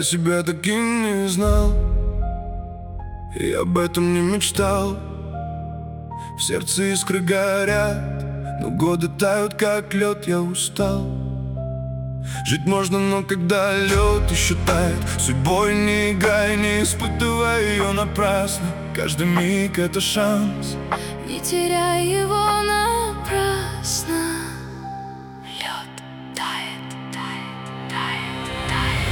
Я себя таким не знал, и об этом не мечтал. В сердце искры горят, но годы тают, как лед, я устал. Жить можно, но когда лед еще тает, судьбой не играй, не испытывай ее напрасно. Каждый миг — это шанс, не теряй его напрасно. Лед тает, тает, тает, тает.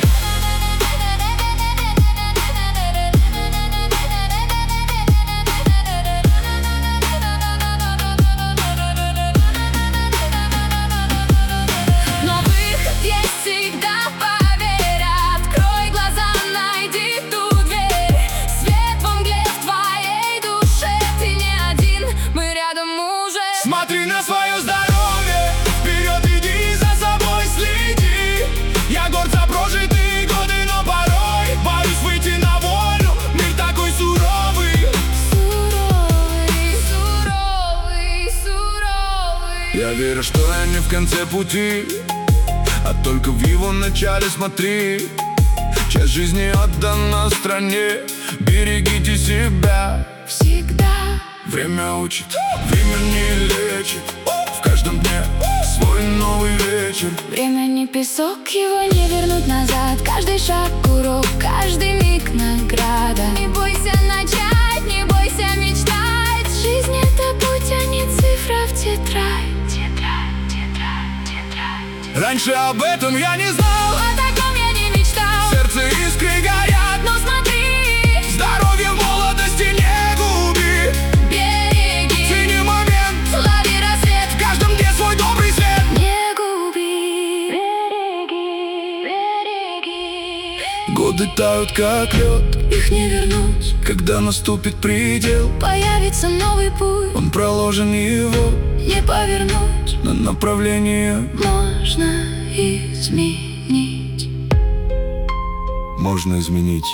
Но выход есть всегда, поверь. Открой глаза, найди ту дверь. Свет во мгле в твоей душе. Ты не один, мы рядом уже. Смотри на свое здоровье, вперед иди, за собой следи. Я горд за прожитые годы, но порой боюсь выйти на волю. Мир такой суровый, Суровый, суровый, суровый. я верю, что я не в конце пути, а только в его начале. Смотри, часть жизни отдана стране. Берегите себя, Всегда время учит, время не лечит. В каждом дне свой новый вечер. время не песок, его не вернуть назад. Каждый шаг урок, каждый миг награда. Не бойся начать, не бойся мечтать. Жизнь — это путь, а не цифра в тетрадь. Тетрадь, тетрадь, тетрадь. Раньше об этом я не знал, О таком я не мечтал. в сердце искры горят, Но смотри, здоровье в молодости не губи. береги, Цени момент, лови рассвет. в каждом дне свой добрый свет. Не губи, береги, береги. Годы тают, как лед, Их не вернуть, когда наступит предел. появится новый путь. Он проложен, его Не повернуть, на направление можно изменить. можно изменить,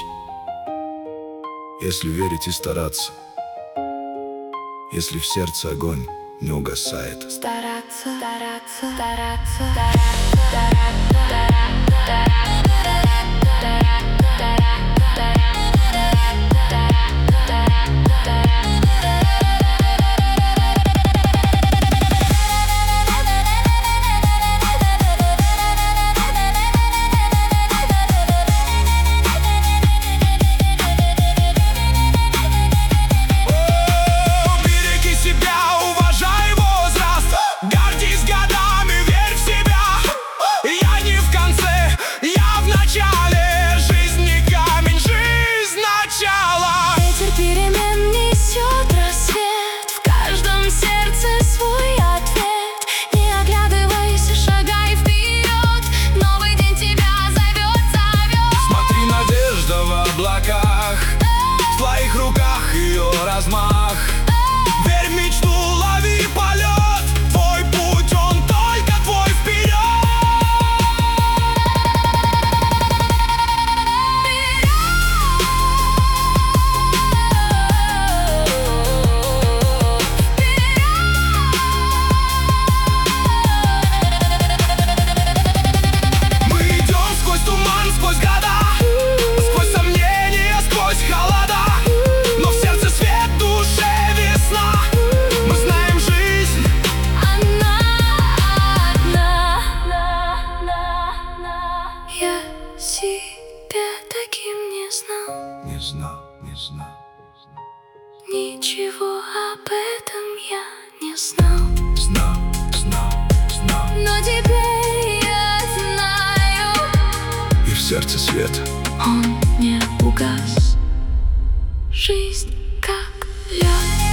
если верить и стараться, если в сердце огонь не угасает. Стараться, стараться, стараться, стараться, стараться, стараться, стараться. Береги себя, уважай возраст, гордись годами, верь в себя. Я не в конце, я в начале. Жизнь не камень, жизнь начало. Ветер перемен несет рассвет. В каждом сердце свой ответ. Не оглядывайся, шагай вперед. Новый день тебя зовет, зовет. Смотри, надежда в облаках, в твоих руках ее размах. Верь в мечту, лови полет. Твой путь, он только твой, вперед. Мы идем сквозь туман, сквозь года, сквозь сомнения, сквозь холода. Но в сердце свет, в душе весна. Мы знаем жизнь, Она одна. Я себя таким не знал. не знал. Ничего об этом я не знал. Знал. Но теперь я знаю, И в сердце свет. он не угас. Жизнь как лед.